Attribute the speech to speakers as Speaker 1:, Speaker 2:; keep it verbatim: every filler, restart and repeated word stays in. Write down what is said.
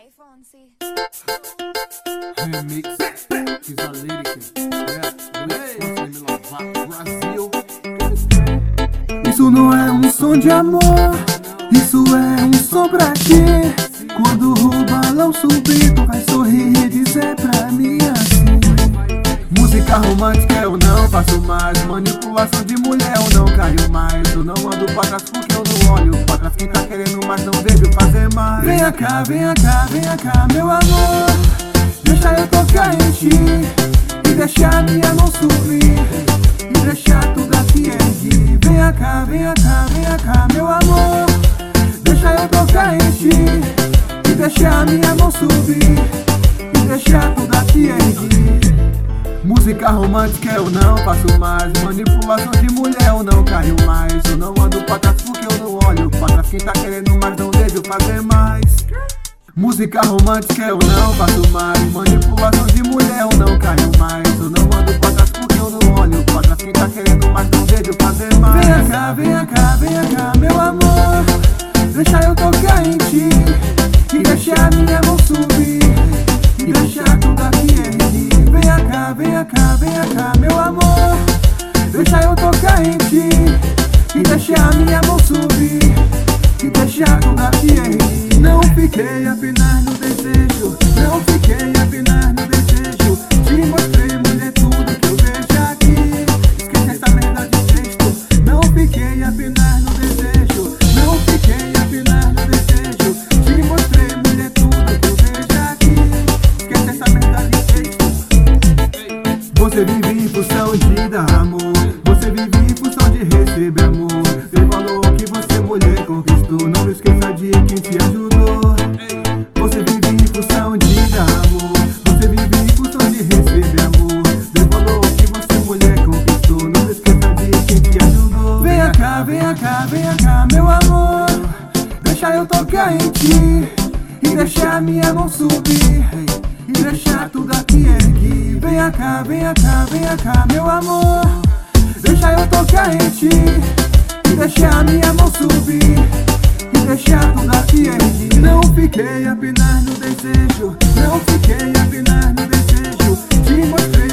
Speaker 1: Hey, Fonzie.
Speaker 2: Remix, fiz a lyric, é, Brasil.
Speaker 3: Isso não é um som de amor, isso é um som pra quê? Quando o balão subir, tu vai sorrir e dizer pra mim assim:
Speaker 2: Música romântica eu não faço mais, manipulação de mulher eu não caio mais. Eu não ando pra trás porque eu não olho pra trás. Quem tá querendo mais não vejo fazer mais.
Speaker 3: Venha cá, venha cá, venha cá, meu amor, deixa eu tocar em ti e deixar minha mão subir e deixar tudo aqui erguer. Venha cá, venha cá, venha cá, meu amor, deixa eu tocar em ti e deixar minha mão subir e deixar tudo aqui erguer.
Speaker 2: Música romântica eu não faço mais, manipulação de mulher eu não caio mais. Eu não ando pra trás porque eu não olho pra trás. Quem tá querendo mais não deixo fazer mais. Música romântica eu não faço mais, manipulação de mulher eu não caio mais. Eu não ando pra trás porque eu não olho pra trás. Quem tá querendo mais não deixo fazer mais.
Speaker 3: Venha cá, venha cá, venha cá, meu amor, deixa eu tocar em ti e deixar minha mão subir e deixar tudo aqui erguer. Venha cá, venha cá, venha cá, meu amor, deixa eu tocar em ti e deixar minha mão subir e deixar tudo aqui erguer. Não fiquei apenas no desejo, não fiquei apenas no desejo. Te mostrei, mulher, tudo que eu vejo aqui. Esquece essa merda de texto. Não fiquei apenas no desejo, não fiquei apenas no desejo. Te mostrei, mulher, tudo que eu vejo aqui. Esquece essa merda de texto.
Speaker 2: Você vive em função de dar amor, você vive em função de receber amor. Você falou que você mulher conquistou, não esqueça de quem te ajudou. Você vive em função de dar amor, você vive em função de receber amor. Você falou que você mulher conquistou, não esqueça de quem te ajudou.
Speaker 3: Venha cá, venha cá, venha cá, meu amor, deixa eu tocar em ti e deixar minha mão subir e deixar tudo aqui erguer. Venha cá, venha cá, venha cá, meu amor, deixa eu tocar em ti e deixar minha mão subir e deixar tudo aqui erguer. Não fiquei apenas no desejo, não fiquei apenas no desejo. Te mostrei